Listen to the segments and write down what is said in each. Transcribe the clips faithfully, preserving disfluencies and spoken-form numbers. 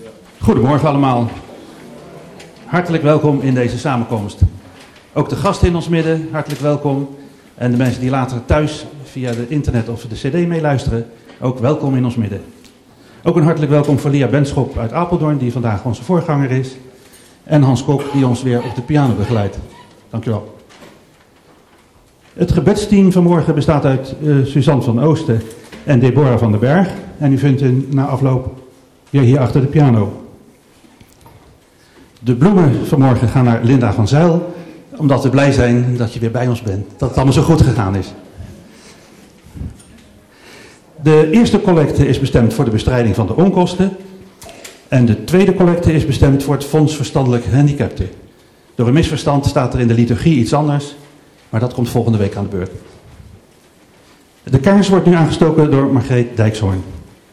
Goedemorgen allemaal. Hartelijk welkom in deze samenkomst. Ook de gasten in ons midden, hartelijk welkom. En de mensen die later thuis via de internet of de cd meeluisteren, ook welkom in ons midden. Ook een hartelijk welkom voor Lia Benschop uit Apeldoorn, die vandaag onze voorganger is. En Hans Kok, die ons weer op de piano begeleidt. Dank u wel. Het gebedsteam vanmorgen bestaat uit uh, Suzanne van Oosten en Deborah van den Berg. En u vindt hen na afloop weer hier achter de piano. De bloemen vanmorgen gaan naar Linda van Zijl, omdat we blij zijn dat je weer bij ons bent. Dat het allemaal zo goed gegaan is. De eerste collecte is bestemd voor de bestrijding van de onkosten. En de tweede collecte is bestemd voor het Fonds Verstandelijk Gehandicapten. Door een misverstand staat er in de liturgie iets anders, maar dat komt volgende week aan de beurt. De kaars wordt nu aangestoken door Margreet Dijkshoorn.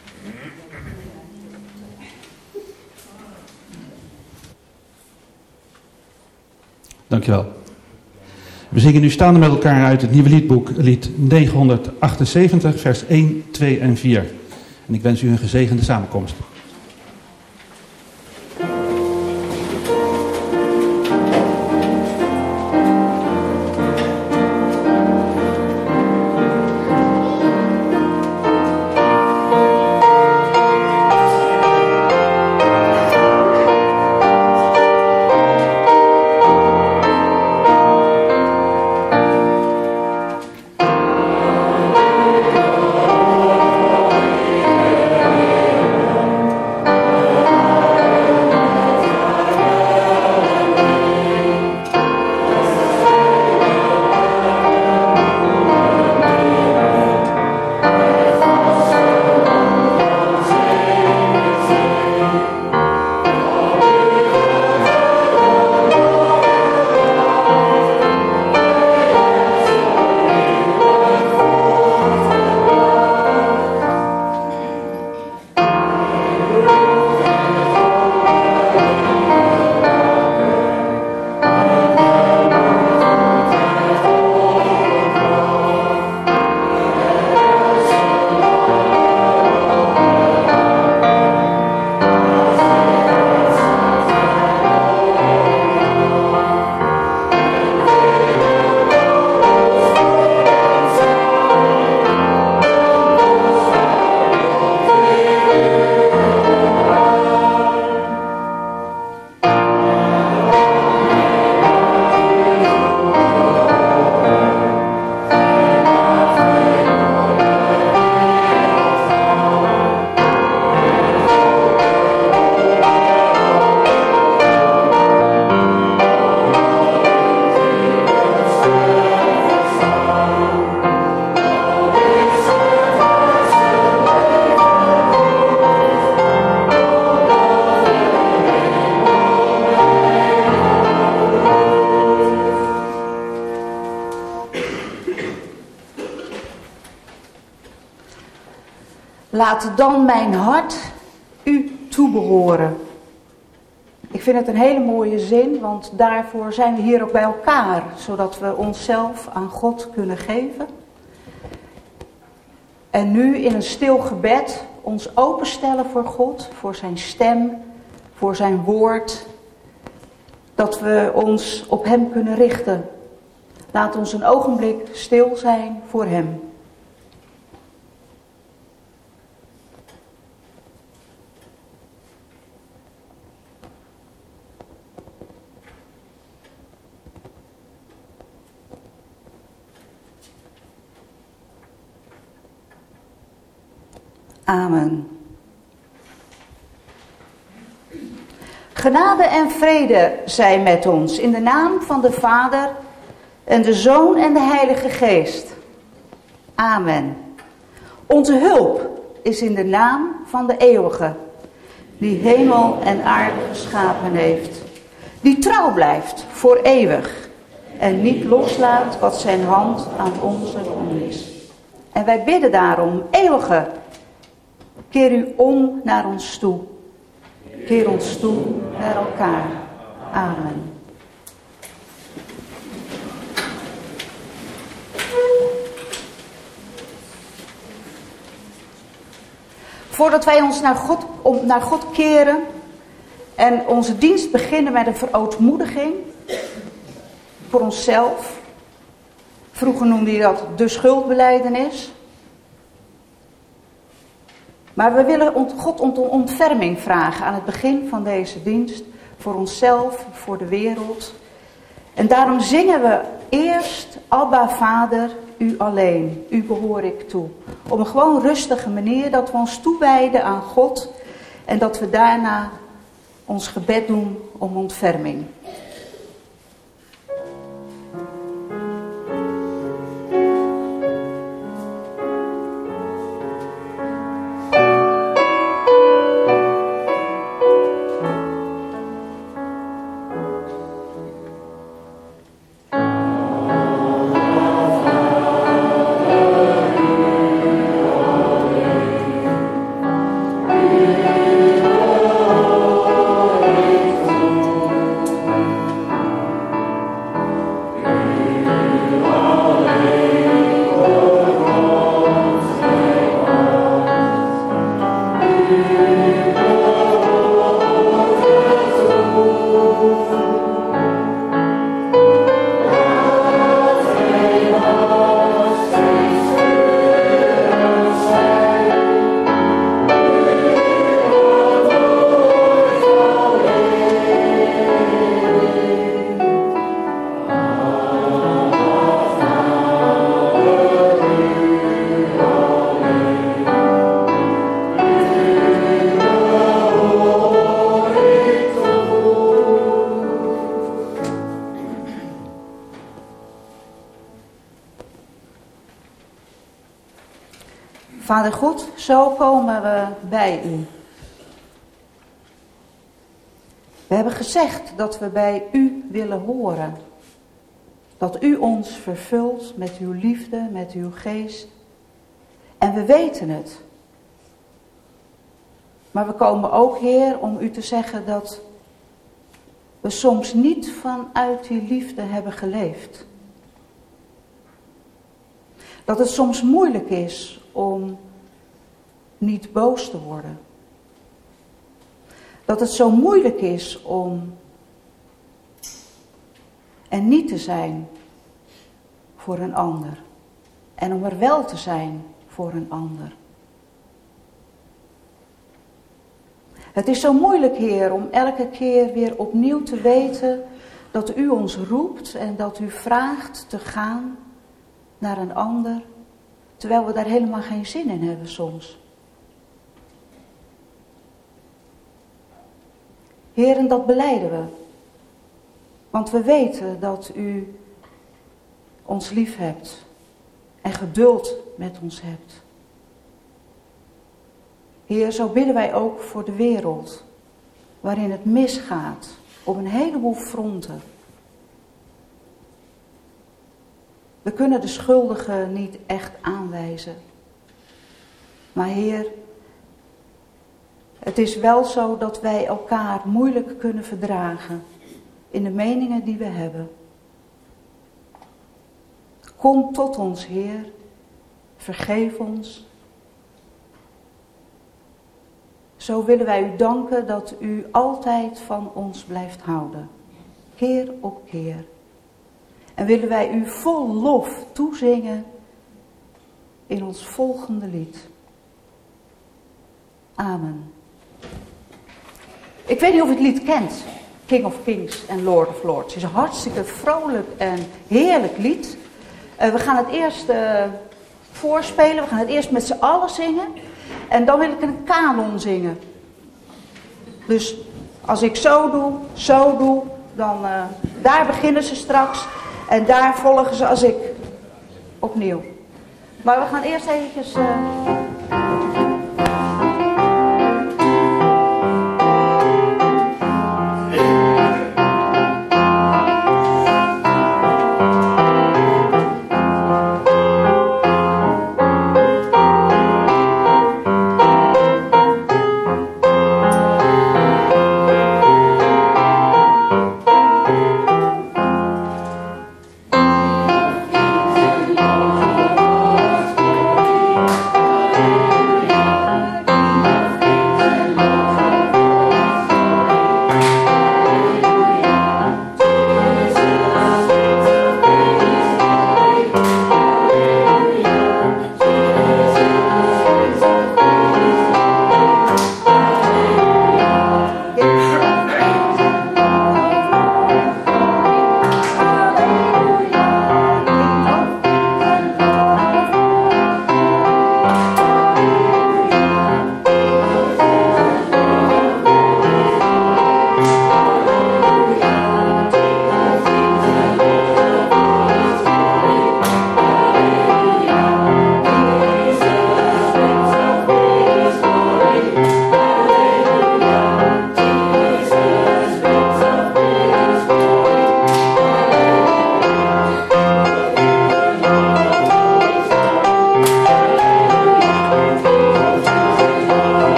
Dankjewel. We zingen nu staande met elkaar uit het nieuwe liedboek, lied negenhonderdachtenzeventig, vers één, twee en vier. En ik wens u een gezegende samenkomst. Laat dan mijn hart u toebehoren. Ik vind het een hele mooie zin, want daarvoor zijn we hier ook bij elkaar. Zodat we onszelf aan God kunnen geven. En nu in een stil gebed ons openstellen voor God, voor zijn stem, voor zijn woord. Dat we ons op hem kunnen richten. Laat ons een ogenblik stil zijn voor hem. Amen. Genade en vrede zij met ons in de naam van de Vader en de Zoon en de Heilige Geest. Amen. Onze hulp is in de naam van de Eeuwige, die hemel en aarde geschapen heeft, die trouw blijft voor eeuwig en niet loslaat wat zijn hand aan onze doen is. En wij bidden daarom, Eeuwige, keer u om naar ons toe. Keer ons toe naar elkaar. Amen. Voordat wij ons naar God, om, naar God keren en onze dienst beginnen met een verootmoediging voor onszelf. Vroeger noemde je dat de schuldbelijdenis. Maar we willen God om ontferming vragen aan het begin van deze dienst. Voor onszelf, voor de wereld. En daarom zingen we eerst Abba Vader, u alleen, u behoor ik toe. Op een gewoon rustige manier dat we ons toewijden aan God. En dat we daarna ons gebed doen om ontferming. Vader God, zo komen we bij u. We hebben gezegd dat we bij u willen horen. Dat u ons vervult met uw liefde, met uw geest. En we weten het. Maar we komen ook, Heer, om u te zeggen dat we soms niet vanuit die liefde hebben geleefd. Dat het soms moeilijk is om niet boos te worden. Dat het zo moeilijk is om er niet te zijn voor een ander. En om er wel te zijn voor een ander. Het is zo moeilijk, Heer, om elke keer weer opnieuw te weten dat u ons roept en dat u vraagt te gaan naar een ander, terwijl we daar helemaal geen zin in hebben soms. Heer, en dat belijden we. Want we weten dat u ons lief hebt en geduld met ons hebt. Heer, zo bidden wij ook voor de wereld, waarin het misgaat op een heleboel fronten. We kunnen de schuldigen niet echt aanwijzen. Maar Heer, het is wel zo dat wij elkaar moeilijk kunnen verdragen in de meningen die we hebben. Kom tot ons, Heer, vergeef ons. Zo willen wij u danken dat u altijd van ons blijft houden, keer op keer. En willen wij u vol lof toezingen in ons volgende lied. Amen. Ik weet niet of je het lied kent, King of Kings en Lord of Lords. Het is een hartstikke vrolijk en heerlijk lied. Uh, we gaan het eerst uh, voorspelen, we gaan het eerst met z'n allen zingen. En dan wil ik een kanon zingen. Dus als ik zo doe, zo doe, dan uh, daar beginnen ze straks. En daar volgen ze als ik opnieuw. Maar we gaan eerst eventjes... Uh...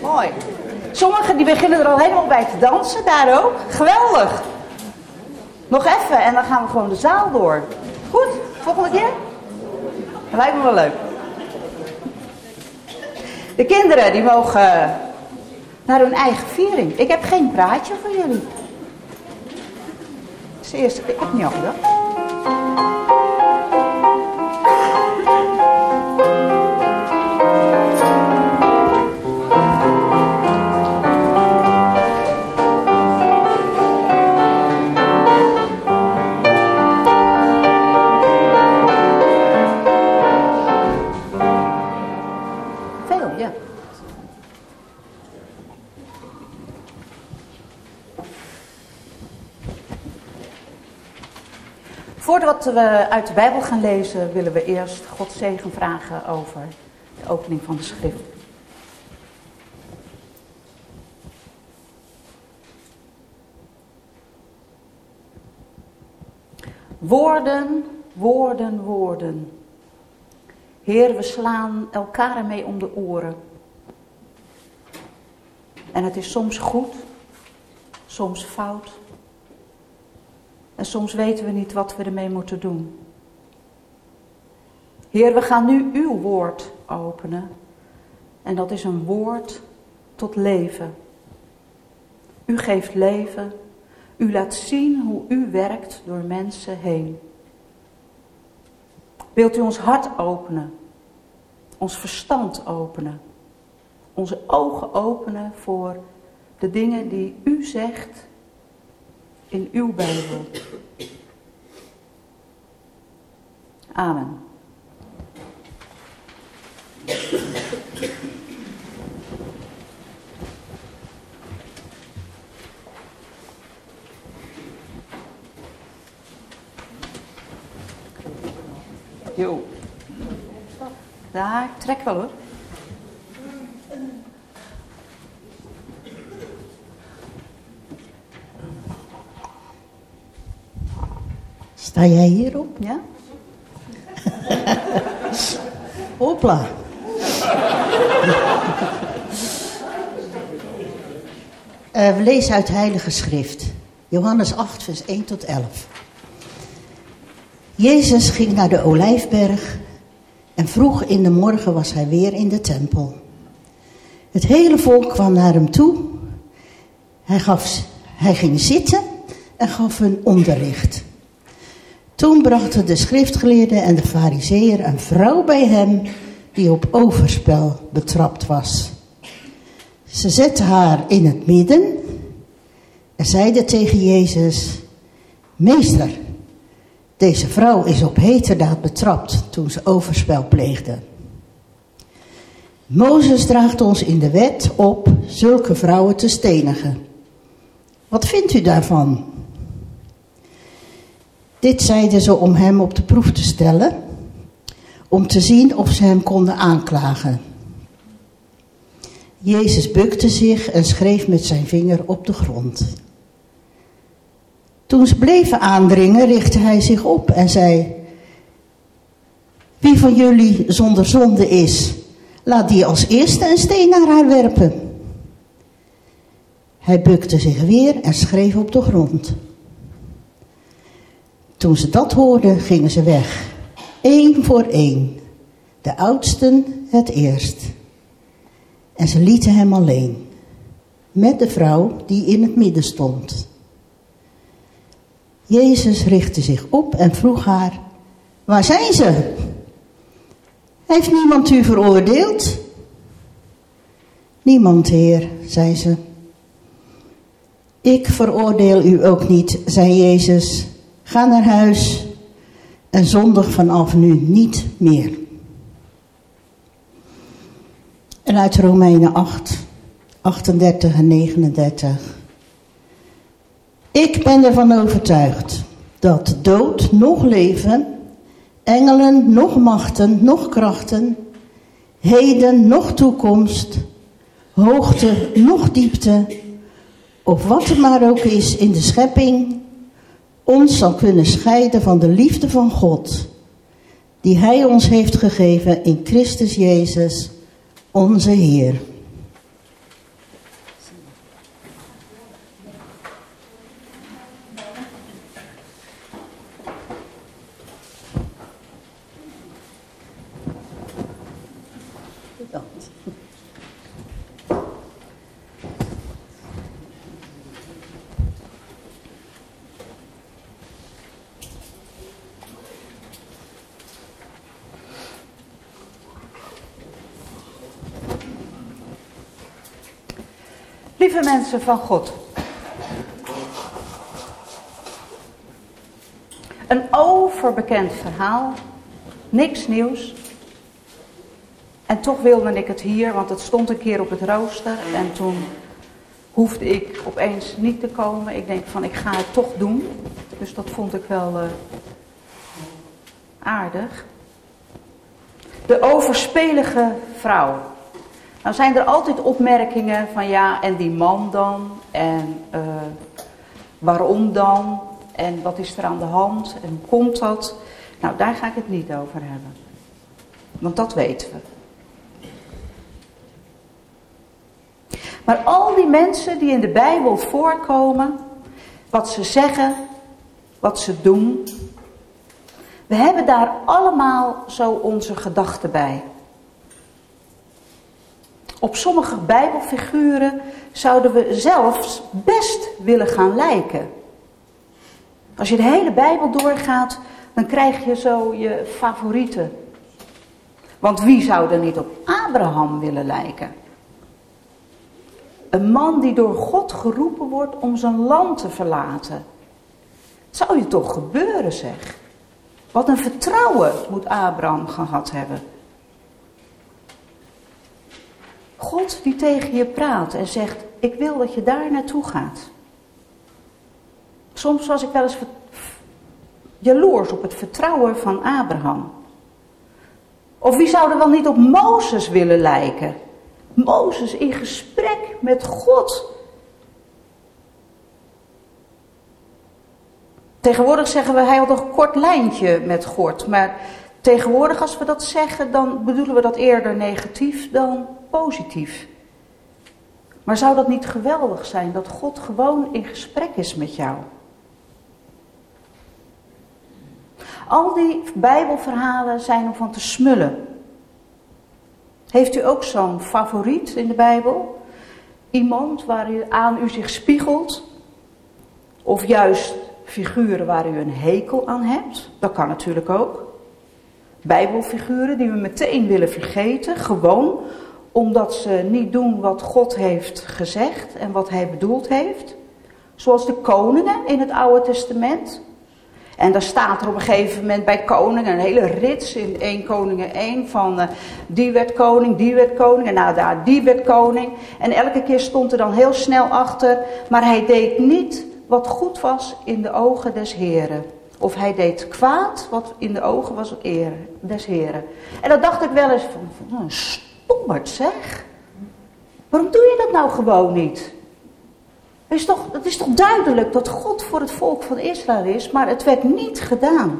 Mooi. Sommigen die beginnen er al helemaal bij te dansen, daar ook. Geweldig. Nog even en dan gaan we gewoon de zaal door. Goed, volgende keer? Dat lijkt me wel leuk. De kinderen die mogen naar hun eigen viering. Ik heb geen praatje voor jullie. Dat is de eerste keer. Ik heb het niet al gedacht. Voordat we uit de Bijbel gaan lezen, willen we eerst Gods zegen vragen over de opening van de schrift. Woorden, woorden, woorden. Heer, we slaan elkaar ermee om de oren. En het is soms goed, soms fout. En soms weten we niet wat we ermee moeten doen. Heer, we gaan nu uw woord openen. En dat is een woord tot leven. U geeft leven. U laat zien hoe u werkt door mensen heen. Wilt u ons hart openen? Ons verstand openen? Onze ogen openen voor de dingen die u zegt in uw Bijbel. Amen. Jo. Daar, trek wel hoor. Sta jij hierop? Ja. Hopla. uh, we lezen uit Heilige Schrift. Johannes acht, vers één tot elf. Jezus ging naar de Olijfberg en vroeg in de morgen was hij weer in de tempel. Het hele volk kwam naar hem toe. Hij, gaf, hij ging zitten en gaf hun onderricht. Toen brachten de schriftgeleerden en de farizeeën een vrouw bij hem die op overspel betrapt was. Ze zetten haar in het midden en zeiden tegen Jezus: Meester, deze vrouw is op heterdaad betrapt toen ze overspel pleegde. Mozes draagt ons in de wet op zulke vrouwen te stenigen. Wat vindt u daarvan? Dit zeiden ze om hem op de proef te stellen, om te zien of ze hem konden aanklagen. Jezus bukte zich en schreef met zijn vinger op de grond. Toen ze bleven aandringen, richtte hij zich op en zei: Wie van jullie zonder zonde is, laat die als eerste een steen naar haar werpen. Hij bukte zich weer en schreef op de grond. Toen ze dat hoorden, gingen ze weg, één voor één, de oudsten het eerst. En ze lieten hem alleen, met de vrouw die in het midden stond. Jezus richtte zich op en vroeg haar: Waar zijn ze? Heeft niemand u veroordeeld? Niemand, Heer, zei ze. Ik veroordeel u ook niet, zei Jezus. Ga naar huis en zondig vanaf nu niet meer. En uit Romeinen acht, achtendertig en negenendertig. Ik ben ervan overtuigd dat dood noch leven, engelen noch machten noch krachten, heden noch toekomst, hoogte noch diepte, of wat er maar ook is in de schepping, ons zal kunnen scheiden van de liefde van God, die Hij ons heeft gegeven in Christus Jezus, onze Heer. Lieve mensen van God. Een overbekend verhaal. Niks nieuws. En toch wilde ik het hier, want het stond een keer op het rooster. En toen hoefde ik opeens niet te komen. Ik denk van, ik ga het toch doen. Dus dat vond ik wel uh, aardig. De overspelige vrouw. Nou zijn er altijd opmerkingen van ja, en die man dan? En uh, waarom dan? En wat is er aan de hand? En hoe komt dat? Nou, daar ga ik het niet over hebben. Want dat weten we. Maar al die mensen die in de Bijbel voorkomen, wat ze zeggen, wat ze doen, we hebben daar allemaal zo onze gedachten bij. Op sommige Bijbelfiguren zouden we zelfs best willen gaan lijken. Als je de hele Bijbel doorgaat, dan krijg je zo je favorieten. Want wie zou er niet op Abraham willen lijken? Een man die door God geroepen wordt om zijn land te verlaten. Dat zou je toch gebeuren, zeg. Wat een vertrouwen moet Abraham gehad hebben. God die tegen je praat en zegt, ik wil dat je daar naartoe gaat. Soms was ik wel eens jaloers op het vertrouwen van Abraham. Of wie zou er wel niet op Mozes willen lijken? Mozes in gesprek met God. Tegenwoordig zeggen we, hij had een kort lijntje met God. Maar tegenwoordig als we dat zeggen, dan bedoelen we dat eerder negatief dan positief. Maar zou dat niet geweldig zijn, dat God gewoon in gesprek is met jou? Al die Bijbelverhalen zijn om van te smullen. Heeft u ook zo'n favoriet in de Bijbel? Iemand waar u aan u zich spiegelt? Of juist figuren waar u een hekel aan hebt? Dat kan natuurlijk ook. Bijbelfiguren die we meteen willen vergeten, gewoon omdat ze niet doen wat God heeft gezegd en wat hij bedoeld heeft. Zoals de koningen in het Oude Testament. En daar staat er op een gegeven moment bij koningen een hele rits in één Koningen één van uh, die werd koning, die werd koning en nou daar die werd koning. En elke keer stond er dan heel snel achter, maar hij deed niet wat goed was in de ogen des Heren. Of hij deed kwaad wat in de ogen was des Heren. En dan dacht ik wel eens van, van stommerd zeg. Waarom doe je dat nou gewoon niet? Het is, toch, het is toch duidelijk dat God voor het volk van Israël is, maar het werd niet gedaan.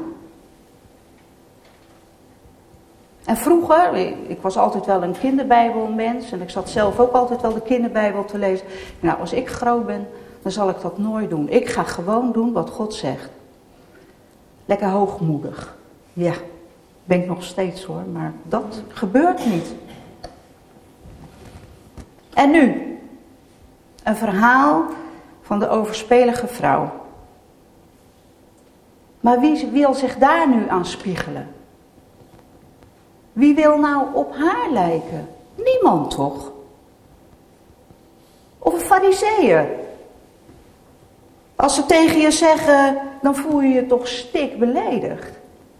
En vroeger, ik was altijd wel een kinderbijbelmens en ik zat zelf ook altijd wel de kinderbijbel te lezen. Nou, als ik groot ben, dan zal ik dat nooit doen. Ik ga gewoon doen wat God zegt. Lekker hoogmoedig. Ja, ben ik nog steeds hoor, maar dat gebeurt niet. En nu? Een verhaal van de overspelige vrouw. Maar wie wil zich daar nu aan spiegelen? Wie wil nou op haar lijken? Niemand toch? Of een farizeeër. Als ze tegen je zeggen, dan voel je je toch stik beledigd.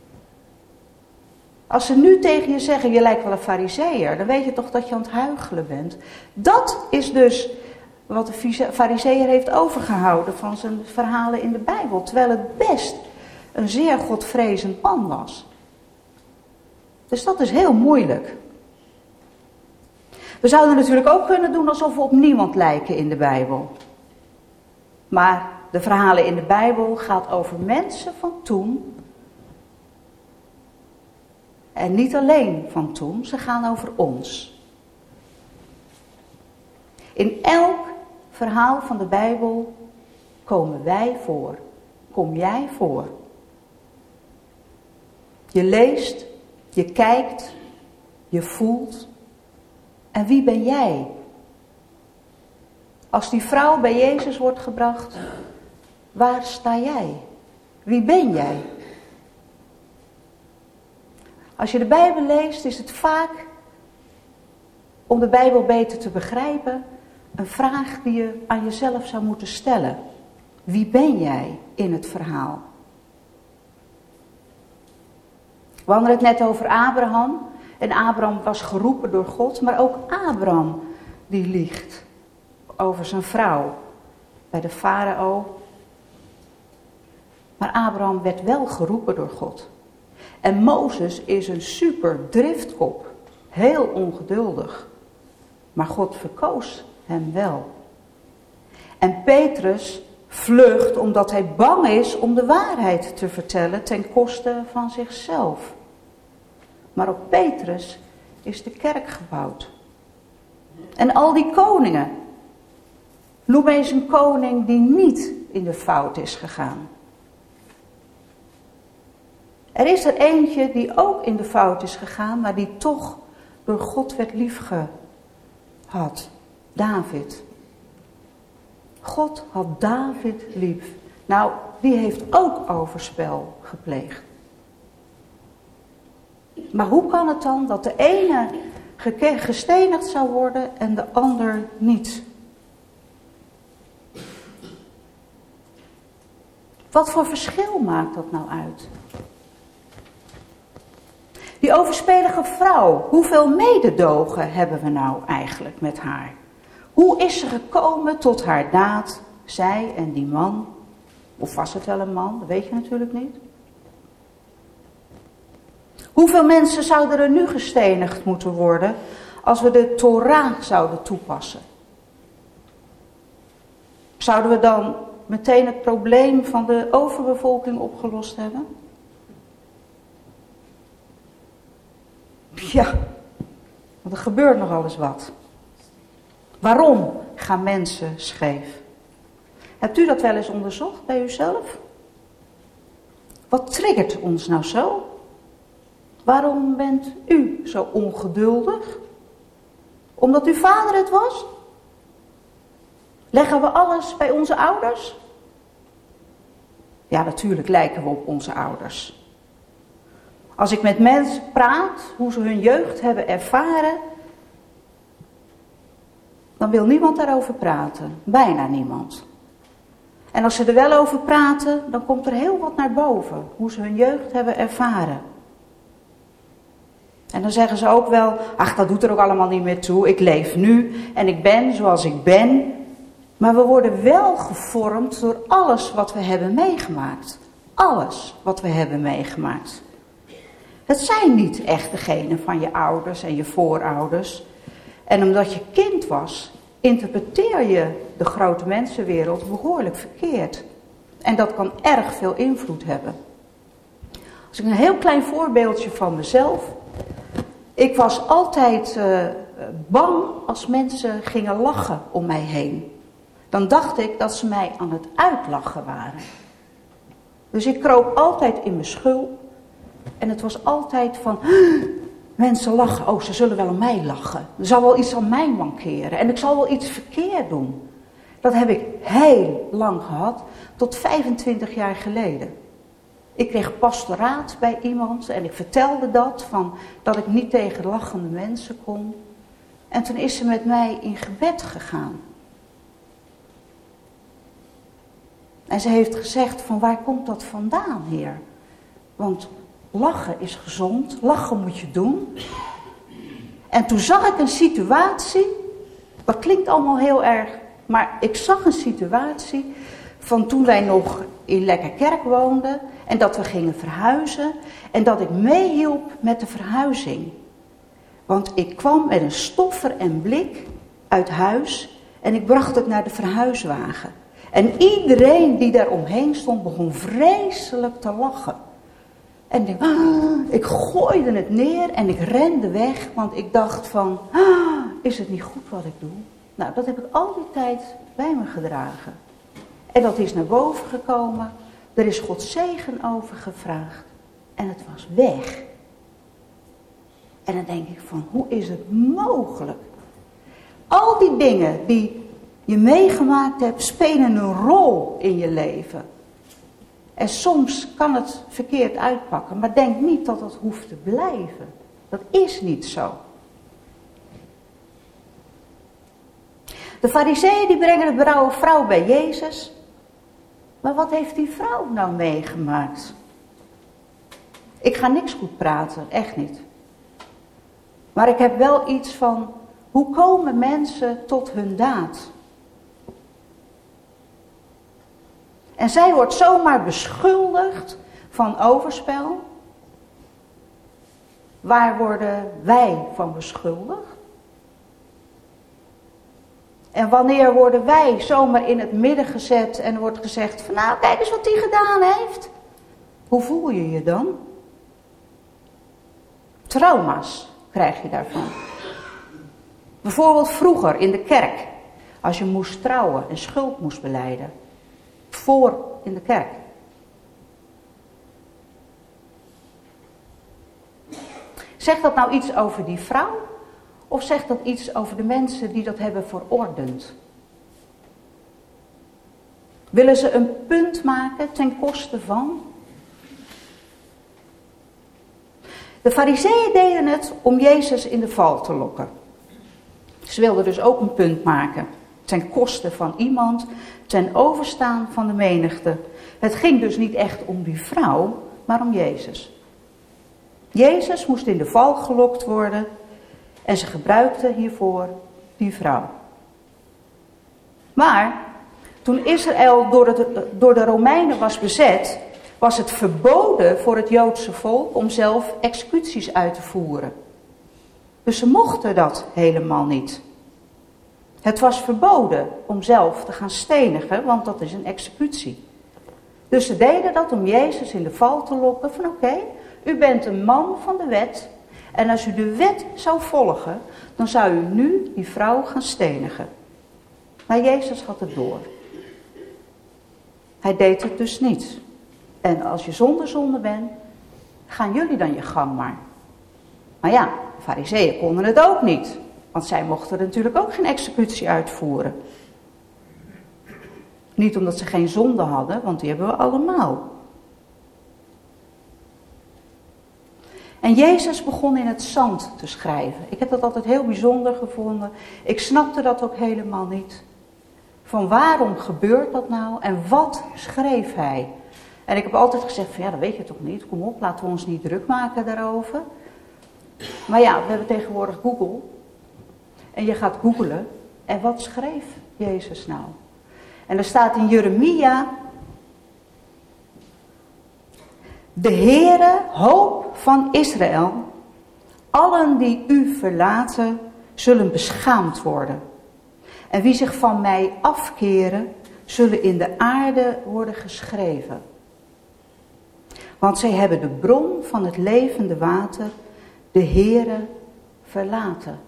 Als ze nu tegen je zeggen, je lijkt wel een farizeeër, dan weet je toch dat je aan het huichelen bent. Dat is dus wat de farizeeër heeft overgehouden van zijn verhalen in de Bijbel. Terwijl het best een zeer godvrezend man was. Dus dat is heel moeilijk. We zouden natuurlijk ook kunnen doen alsof we op niemand lijken in de Bijbel. Maar de verhalen in de Bijbel gaan over mensen van toen. En niet alleen van toen, ze gaan over ons. In elk verhaal van de Bijbel komen wij voor. Kom jij voor. Je leest, je kijkt, je voelt. En wie ben jij? Als die vrouw bij Jezus wordt gebracht, waar sta jij? Wie ben jij? Als je de Bijbel leest, is het vaak, om de Bijbel beter te begrijpen, een vraag die je aan jezelf zou moeten stellen. Wie ben jij in het verhaal? We hadden het net over Abraham. En Abraham was geroepen door God. Maar ook Abraham die liegt over zijn vrouw bij de farao. Maar Abraham werd wel geroepen door God. En Mozes is een super driftkop. Heel ongeduldig. Maar God verkoos hem wel. En Petrus vlucht omdat hij bang is om de waarheid te vertellen ten koste van zichzelf. Maar op Petrus is de kerk gebouwd. En al die koningen. Noem eens een koning die niet in de fout is gegaan. Er is er eentje die ook in de fout is gegaan, maar die toch door God werd liefgehad. David. God had David lief. Nou, die heeft ook overspel gepleegd. Maar hoe kan het dan dat de ene gestenigd zou worden en de ander niet? Wat voor verschil maakt dat nou uit? Die overspelige vrouw, hoeveel mededogen hebben we nou eigenlijk met haar? Hoe is ze gekomen tot haar daad, zij en die man? Of was het wel een man, dat weet je natuurlijk niet. Hoeveel mensen zouden er nu gestenigd moeten worden als we de Torah zouden toepassen? Zouden we dan meteen het probleem van de overbevolking opgelost hebben? Ja, want er gebeurt nogal eens wat. Waarom gaan mensen scheef? Hebt u dat wel eens onderzocht bij uzelf? Wat triggert ons nou zo? Waarom bent u zo ongeduldig? Omdat uw vader het was? Leggen we alles bij onze ouders? Ja, natuurlijk lijken we op onze ouders. Als ik met mensen praat, hoe ze hun jeugd hebben ervaren, dan wil niemand daarover praten. Bijna niemand. En als ze er wel over praten, dan komt er heel wat naar boven. Hoe ze hun jeugd hebben ervaren. En dan zeggen ze ook wel, ach, dat doet er ook allemaal niet meer toe. Ik leef nu en ik ben zoals ik ben. Maar we worden wel gevormd door alles wat we hebben meegemaakt. Alles wat we hebben meegemaakt. Het zijn niet echt degenen van je ouders en je voorouders. En omdat je kind was, interpreteer je de grote mensenwereld behoorlijk verkeerd. En dat kan erg veel invloed hebben. Als ik een heel klein voorbeeldje van mezelf. Ik was altijd uh, bang als mensen gingen lachen om mij heen. Dan dacht ik dat ze mij aan het uitlachen waren. Dus ik kroop altijd in mijn schul. En het was altijd van, mensen lachen, oh, ze zullen wel om mij lachen. Er zal wel iets aan mij mankeren en ik zal wel iets verkeerd doen. Dat heb ik heel lang gehad, tot vijfentwintig jaar geleden. Ik kreeg pastoraat bij iemand en ik vertelde dat, van, dat ik niet tegen lachende mensen kon. En toen is ze met mij in gebed gegaan. En ze heeft gezegd van, waar komt dat vandaan, Heer? Want lachen is gezond, lachen moet je doen. En toen zag ik een situatie, dat klinkt allemaal heel erg, maar ik zag een situatie van toen wij nog in Lekkerkerk woonden en dat we gingen verhuizen en dat ik meehielp met de verhuizing. Want ik kwam met een stoffer en blik uit huis en ik bracht het naar de verhuiswagen. En iedereen die daar omheen stond begon vreselijk te lachen. En ik, ah, ik gooide het neer en ik rende weg, want ik dacht van, ah, is het niet goed wat ik doe? Nou, dat heb ik al die tijd bij me gedragen. En dat is naar boven gekomen, er is Gods zegen over gevraagd en het was weg. En dan denk ik van, hoe is het mogelijk? Al die dingen die je meegemaakt hebt, spelen een rol in je leven. En soms kan het verkeerd uitpakken, maar denk niet dat dat hoeft te blijven. Dat is niet zo. De farizeeën die brengen de brouwe vrouw bij Jezus. Maar wat heeft die vrouw nou meegemaakt? Ik ga niks goed praten, echt niet. Maar ik heb wel iets van, hoe komen mensen tot hun daad? En zij wordt zomaar beschuldigd van overspel. Waar worden wij van beschuldigd? En wanneer worden wij zomaar in het midden gezet en er wordt gezegd van nou, kijk eens wat die gedaan heeft. Hoe voel je je dan? Trauma's krijg je daarvan. Bijvoorbeeld vroeger in de kerk, als je moest trouwen en schuld moest belijden. Voor in de kerk. Zegt dat nou iets over die vrouw? Of zegt dat iets over de mensen die dat hebben verordend? Willen ze een punt maken ten koste van? De farizeeën deden het om Jezus in de val te lokken. Ze wilden dus ook een punt maken ten koste van iemand, ten overstaan van de menigte. Het ging dus niet echt om die vrouw, maar om Jezus. Jezus moest in de val gelokt worden en ze gebruikten hiervoor die vrouw. Maar toen Israël door, het, door de Romeinen was bezet, was het verboden voor het Joodse volk om zelf executies uit te voeren. Dus ze mochten dat helemaal niet. Het was verboden om zelf te gaan stenigen, want dat is een executie. Dus ze deden dat om Jezus in de val te lokken van oké, okay, u bent een man van de wet en als u de wet zou volgen, dan zou u nu die vrouw gaan stenigen. Maar Jezus had het door. Hij deed het dus niet. En als je zonder zonde bent, gaan jullie dan je gang maar. Maar ja, de farizeeën konden het ook niet. Want zij mochten natuurlijk ook geen executie uitvoeren. Niet omdat ze geen zonde hadden, want die hebben we allemaal. En Jezus begon in het zand te schrijven. Ik heb dat altijd heel bijzonder gevonden. Ik snapte dat ook helemaal niet. Van waarom gebeurt dat nou en wat schreef hij? En ik heb altijd gezegd van ja, dat weet je toch niet. Kom op, laten we ons niet druk maken daarover. Maar ja, we hebben tegenwoordig Google. En je gaat googlen. En wat schreef Jezus nou? En er staat in Jeremia. De Heere, hoop van Israël. Allen die u verlaten, zullen beschaamd worden. En wie zich van mij afkeren, zullen in de aarde worden geschreven. Want zij hebben de bron van het levende water, de Heere, verlaten.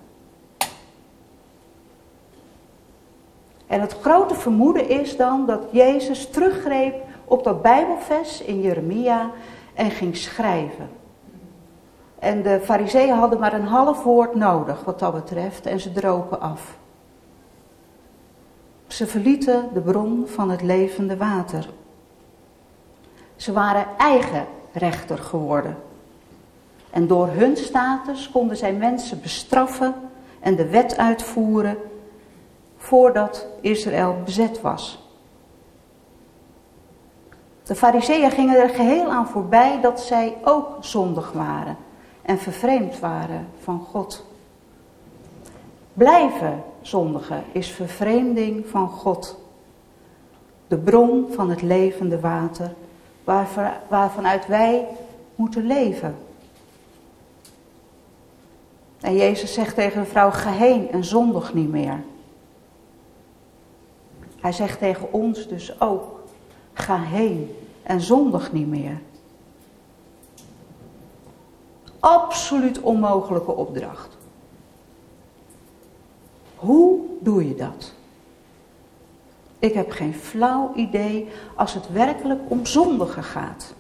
En het grote vermoeden is dan dat Jezus teruggreep op dat Bijbelvers in Jeremia en ging schrijven. En de farizeeën hadden maar een half woord nodig wat dat betreft en ze dropen af. Ze verlieten de bron van het levende water. Ze waren eigen rechter geworden. En door hun status konden zij mensen bestraffen en de wet uitvoeren voordat Israël bezet was. De farizeeën gingen er geheel aan voorbij dat zij ook zondig waren en vervreemd waren van God. Blijven zondigen is vervreemding van God. De bron van het levende water waarvanuit wij moeten leven. En Jezus zegt tegen de vrouw, ga heen en zondig niet meer. Hij zegt tegen ons dus ook, ga heen en zondig niet meer. Absoluut onmogelijke opdracht. Hoe doe je dat? Ik heb geen flauw idee als het werkelijk om zondigen gaat.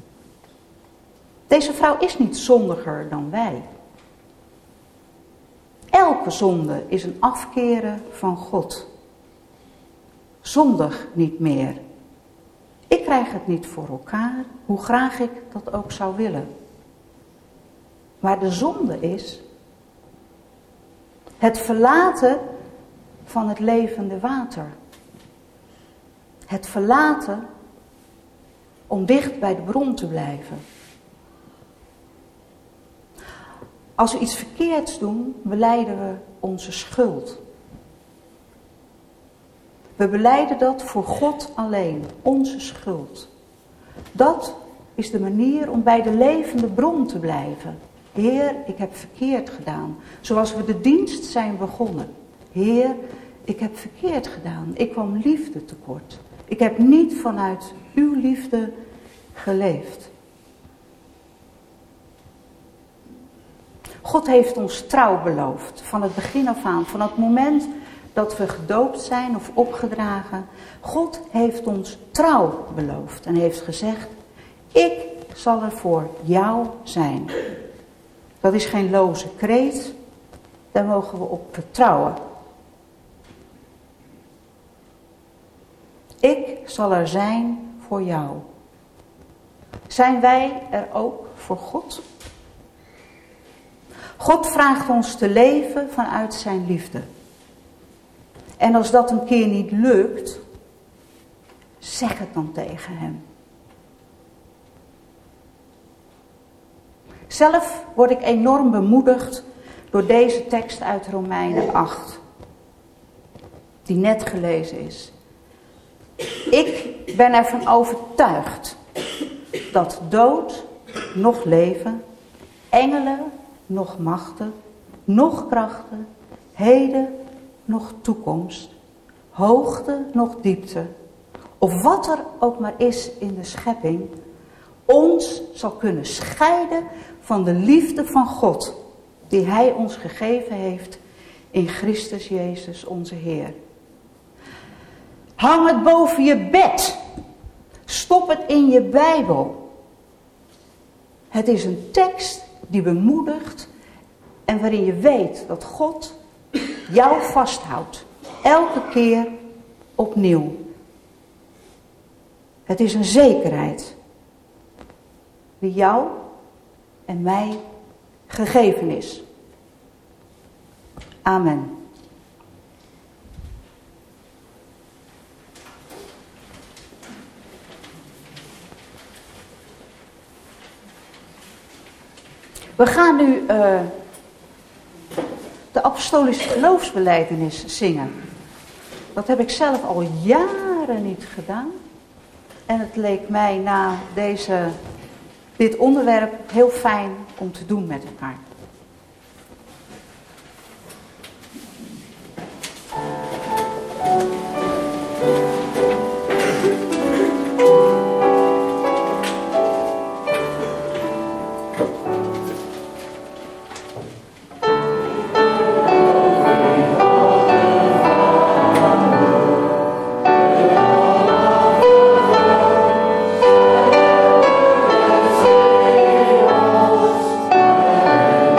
Deze vrouw is niet zondiger dan wij. Elke zonde is een afkeren van God. Zondig niet meer. Ik krijg het niet voor elkaar, hoe graag ik dat ook zou willen. Maar de zonde is het verlaten van het levende water. Het verlaten om dicht bij de bron te blijven. Als we iets verkeerds doen, belijden we onze schuld. We belijden dat voor God alleen, onze schuld. Dat is de manier om bij de levende bron te blijven. Heer, ik heb verkeerd gedaan. Zoals we de dienst zijn begonnen. Heer, ik heb verkeerd gedaan. Ik kwam liefde tekort. Ik heb niet vanuit uw liefde geleefd. God heeft ons trouw beloofd. Van het begin af aan. Van het moment dat we gedoopt zijn of opgedragen. God heeft ons trouw beloofd. En heeft gezegd, ik zal er voor jou zijn. Dat is geen loze kreet. Daar mogen we op vertrouwen. Ik zal er zijn voor jou. Zijn wij er ook voor God? God vraagt ons te leven vanuit zijn liefde. En als dat een keer niet lukt, zeg het dan tegen hem. Zelf word ik enorm bemoedigd door deze tekst uit Romeinen acht. Die net gelezen is. Ik ben ervan overtuigd dat dood, nog leven, engelen, nog machten, nog krachten, heden, nog toekomst, hoogte, nog diepte, of wat er ook maar is in de schepping, ons zal kunnen scheiden van de liefde van God, die hij ons gegeven heeft in Christus Jezus onze Heer. Hang het boven je bed. Stop het in je Bijbel. Het is een tekst die bemoedigt en waarin je weet dat God jou vasthoudt. Elke keer opnieuw. Het is een zekerheid die jou en mij gegeven is. Amen. We gaan nu uh, de apostolische geloofsbelijdenis zingen. Dat heb ik zelf al jaren niet gedaan. En het leek mij na deze, dit onderwerp heel fijn om te doen met elkaar. Amen.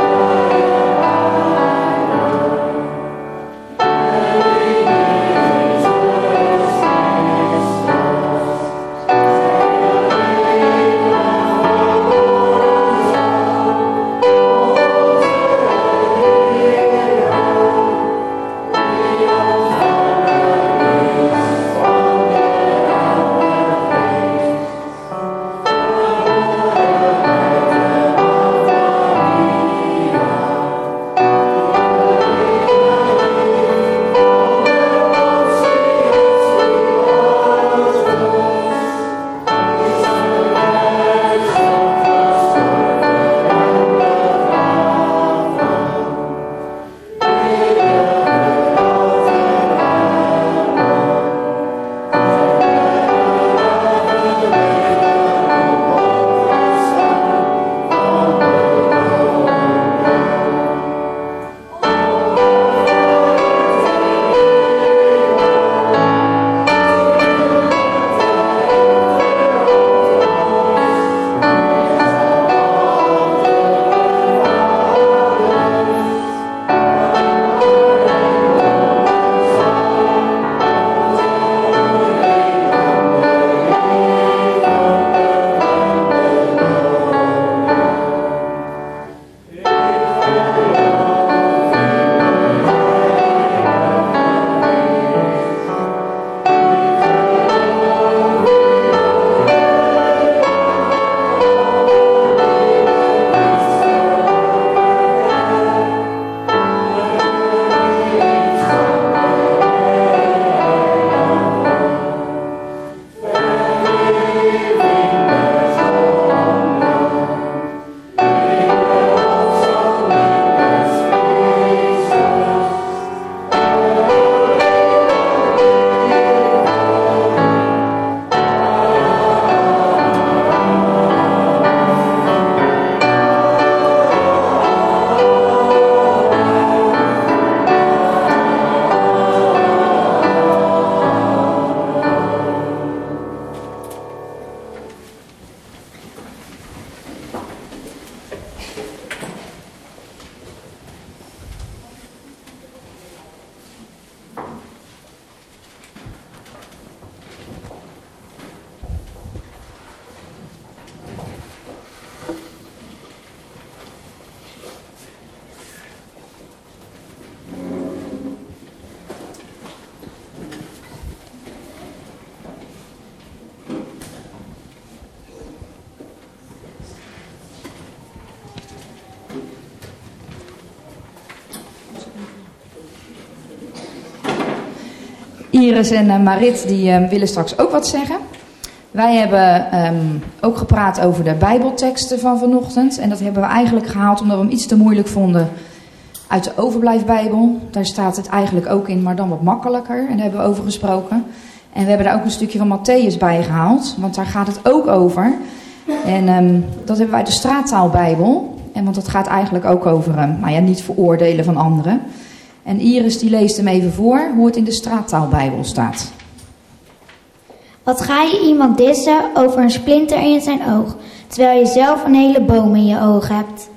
Iris en uh, Marit die uh, willen straks ook wat zeggen. Wij hebben um, ook gepraat over de Bijbelteksten van vanochtend. En dat hebben we eigenlijk gehaald omdat we hem iets te moeilijk vonden uit de Overblijfbijbel. Daar staat het eigenlijk ook in, maar dan wat makkelijker. En daar hebben we over gesproken. En we hebben daar ook een stukje van Mattheüs bij gehaald, want daar gaat het ook over. En um, dat hebben we uit de Straattaalbijbel. En want dat gaat eigenlijk ook over um, nou ja, niet veroordelen van anderen. En Iris die leest hem even voor hoe het in de Straattaalbijbel staat. Wat ga je iemand dissen over een splinter in zijn oog, terwijl je zelf een hele boom in je oog hebt?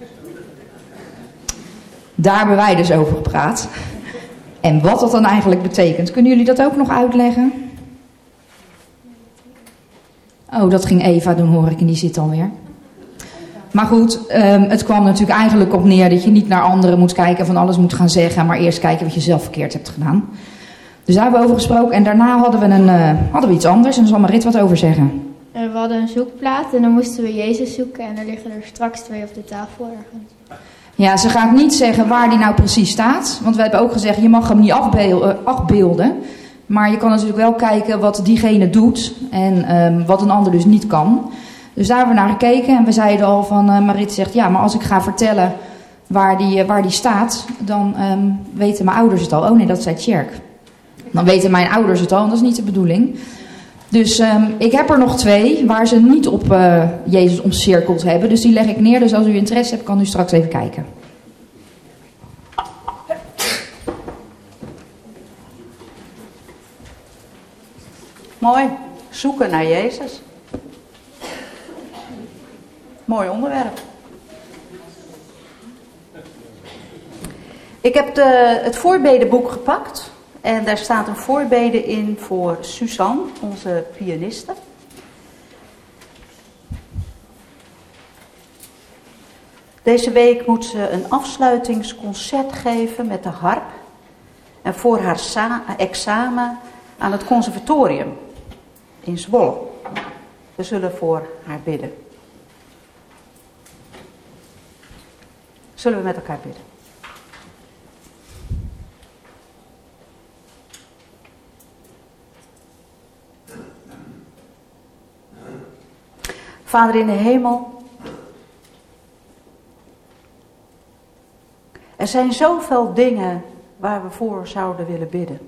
Daar hebben wij dus over gepraat. En wat dat dan eigenlijk betekent. Kunnen jullie dat ook nog uitleggen? Oh, dat ging Eva doen, hoor ik, en die zit alweer. Maar goed, um, het kwam natuurlijk eigenlijk op neer dat je niet naar anderen moet kijken, van alles moet gaan zeggen, maar eerst kijken wat je zelf verkeerd hebt gedaan. Dus daar hebben we over gesproken en daarna hadden we, een, uh, hadden we iets anders en daar zal Marit wat over zeggen. We hadden een zoekplaat en dan moesten we Jezus zoeken en er liggen er straks twee op de tafel ergens. Ja, ze gaat niet zeggen waar die nou precies staat, want we hebben ook gezegd, je mag hem niet afbeelden, afbeelden maar je kan natuurlijk wel kijken wat diegene doet en um, wat een ander dus niet kan. Dus daar hebben we naar gekeken en we zeiden al van, uh, Marit zegt, ja, maar als ik ga vertellen waar die, uh, waar die staat, dan um, weten mijn ouders het al. Oh nee, dat zei Tjerk. Dan weten mijn ouders het al en dat is niet de bedoeling. Dus um, ik heb er nog twee waar ze niet op uh, Jezus omcirkeld hebben. Dus die leg ik neer, dus als u interesse hebt, kan u straks even kijken. Mooi, zoeken naar Jezus. Mooi onderwerp. Ik heb de, het voorbedenboek gepakt. En daar staat een voorbede in voor Suzanne, onze pianiste. Deze week moet ze een afsluitingsconcert geven met de harp. En voor haar sa- examen aan het conservatorium in Zwolle. We zullen voor haar bidden. Zullen we met elkaar bidden? Vader in de hemel, er zijn zoveel dingen waar we voor zouden willen bidden.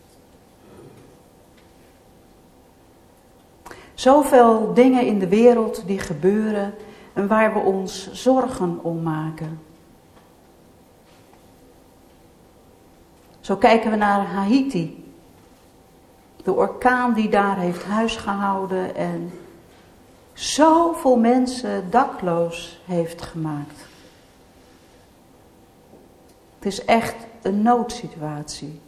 Zoveel dingen in de wereld die gebeuren en waar we ons zorgen om maken. Zo kijken we naar Haiti, de orkaan die daar heeft huisgehouden en zoveel mensen dakloos heeft gemaakt. Het is echt een noodsituatie.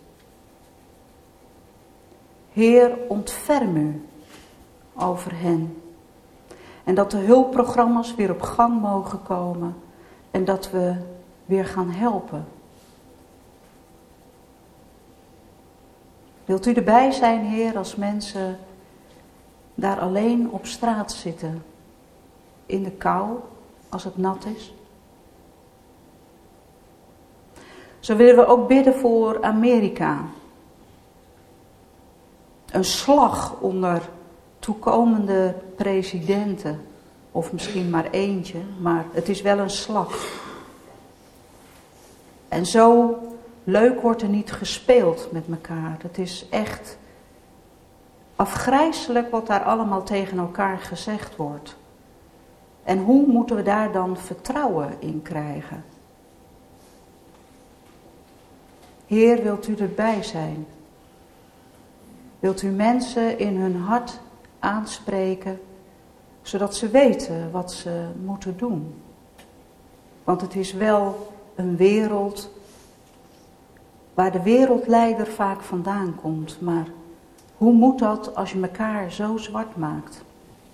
Heer, ontferm u over hen. En dat de hulpprogramma's weer op gang mogen komen en dat we weer gaan helpen. Wilt u erbij zijn, Heer, als mensen daar alleen op straat zitten, in de kou, als het nat is? Zo willen we ook bidden voor Amerika. Een slag onder toekomende presidenten, of misschien maar eentje, maar het is wel een slag. En zo leuk wordt er niet gespeeld met elkaar. Het is echt afgrijselijk wat daar allemaal tegen elkaar gezegd wordt. En hoe moeten we daar dan vertrouwen in krijgen? Heer, wilt u erbij zijn? Wilt u mensen in hun hart aanspreken, zodat ze weten wat ze moeten doen? Want het is wel een wereld waar de wereldleider vaak vandaan komt, maar hoe moet dat als je elkaar zo zwart maakt?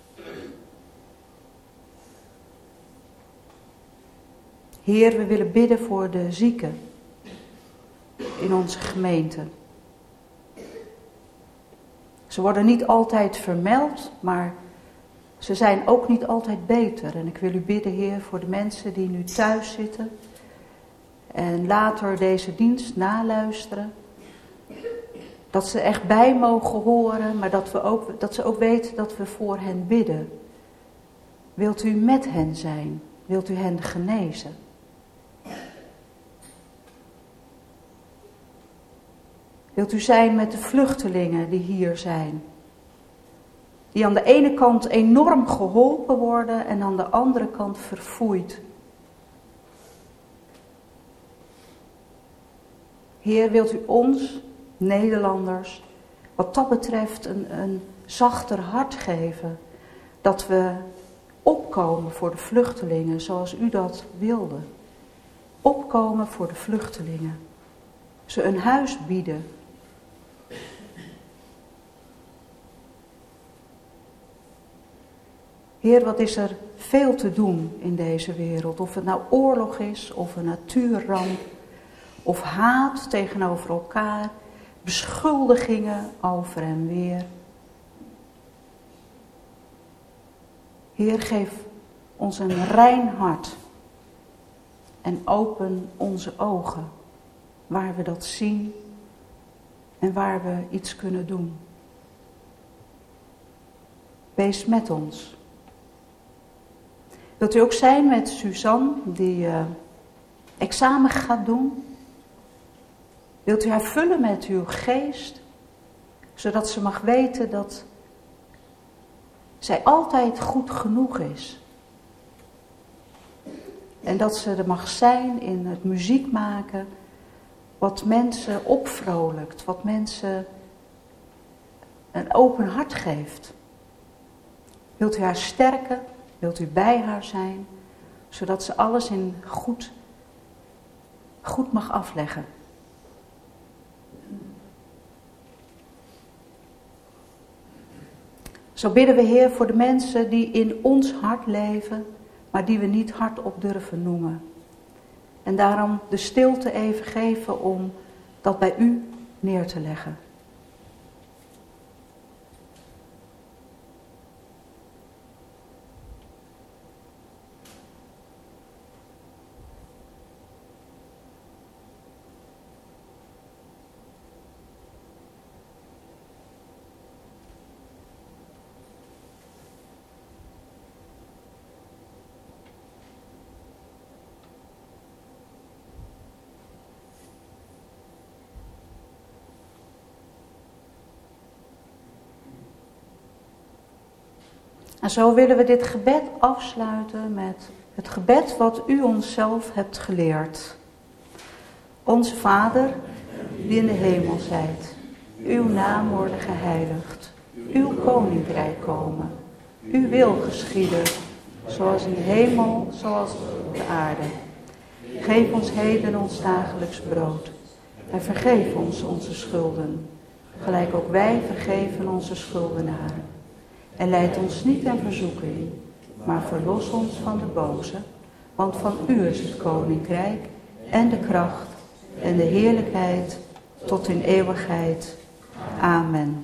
Heer, we willen bidden voor de zieken in onze gemeente. Ze worden niet altijd vermeld, maar ze zijn ook niet altijd beter. En ik wil u bidden, Heer, voor de mensen die nu thuis zitten en later deze dienst naluisteren, Dat ze echt bij mogen horen, maar dat, we ook, dat ze ook weten dat we voor hen bidden. Wilt u met hen zijn? Wilt u hen genezen? Wilt u zijn met de vluchtelingen die hier zijn? Die aan de ene kant enorm geholpen worden en aan de andere kant verfoeid. Heer, wilt u ons, Nederlanders, wat dat betreft een, een zachter hart geven. Dat we opkomen voor de vluchtelingen zoals u dat wilde. Opkomen voor de vluchtelingen. Ze een huis bieden. Heer, wat is er veel te doen in deze wereld. Of het nou oorlog is, of een natuurramp, of haat tegenover elkaar, beschuldigingen over en weer. Heer, geef ons een rein hart en open onze ogen, waar we dat zien en waar we iets kunnen doen. Wees met ons. Wilt u ook zijn met Suzanne, die uh, examen gaat doen? Wilt u haar vullen met uw geest, zodat ze mag weten dat zij altijd goed genoeg is. En dat ze er mag zijn in het muziek maken, wat mensen opvrolijkt, wat mensen een open hart geeft. Wilt u haar sterken? Wilt u bij haar zijn, zodat ze alles in goed, goed mag afleggen? Zo bidden we, Heer, voor de mensen die in ons hart leven, maar die we niet hardop durven noemen. En daarom de stilte even geven om dat bij u neer te leggen. En zo willen we dit gebed afsluiten met het gebed wat u onszelf hebt geleerd. Onze Vader, die in de hemel zijt, uw naam worden geheiligd, uw koninkrijk komen, uw wil geschieden, zoals in de hemel, zoals op de aarde. Geef ons heden ons dagelijks brood en vergeef ons onze schulden, gelijk ook wij vergeven onze schuldenaren. En leid ons niet in verzoeking, maar verlos ons van de boze. Want van u is het koninkrijk en de kracht en de heerlijkheid tot in eeuwigheid. Amen.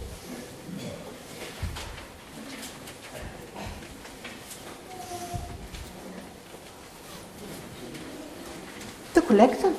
De collecte.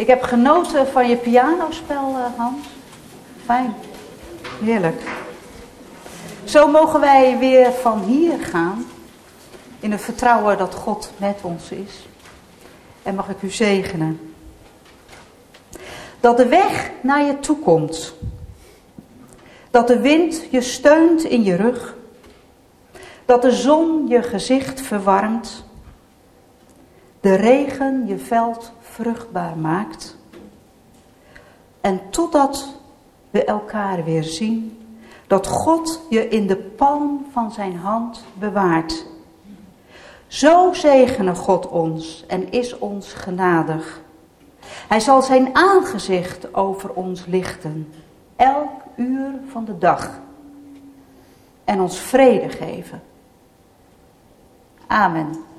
heb genoten van je pianospel, uh, Hans. Fijn. Heerlijk. Zo mogen wij weer van hier gaan. In het vertrouwen dat God met ons is. En mag ik u zegenen. Dat de weg naar je toe komt. Dat de wind je steunt in je rug. Dat de zon je gezicht verwarmt. De regen je veld vruchtbaar maakt. En totdat we elkaar weer zien. Dat God je in de palm van zijn hand bewaart. Zo zegene God ons en is ons genadig. Hij zal zijn aangezicht over ons lichten. Elk uur van de dag. En ons vrede geven. Amen.